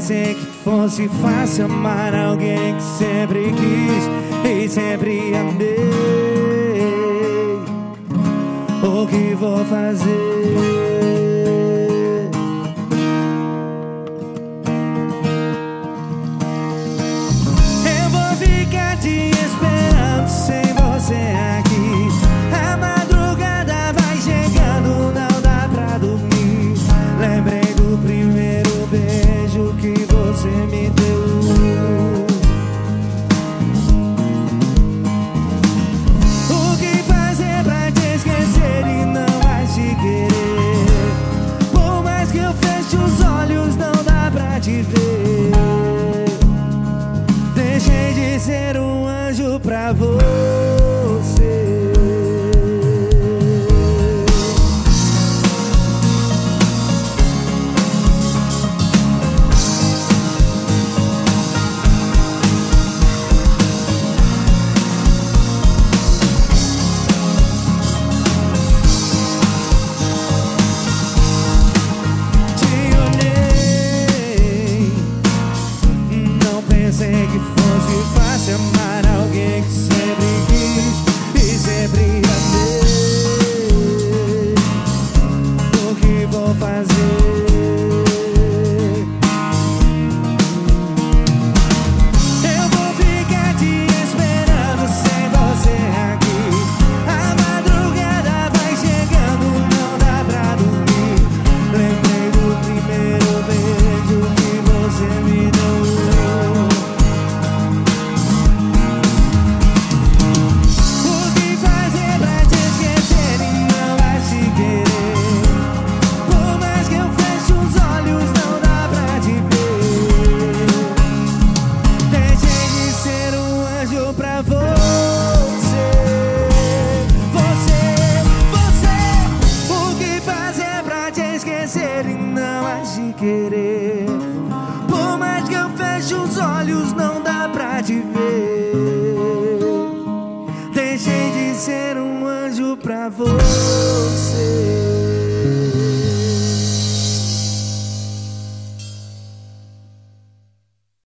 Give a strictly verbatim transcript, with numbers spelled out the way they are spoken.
pensei que fosse fácil amar alguém que sempre quis e sempre amei. O que vou fazer? Eu vou ficar te esperando sem você aqui. A madrugada vai chegando, não dá pra dormir. Lembrei do primeiro beijo que você me deu. O que fazer pra te esquecer e não mais te querer? Por mais que eu feche os olhos, não dá pra te ver. Deixei de ser um anjo pra você. Pensei que fosse fácil amar alguém que sempre quis e sempre amei. O que vou fazer? Eu vou ficar te esperando sem você aqui. A madrugada vai chegando, não dá pra dormir. Lembrei do primeiro beijo que você me deu. Pra você, você, você. O que fazer pra te esquecer e não mais te querer? Por mais que eu feche os olhos, não dá pra te ver. Deixei de ser um anjo pra você.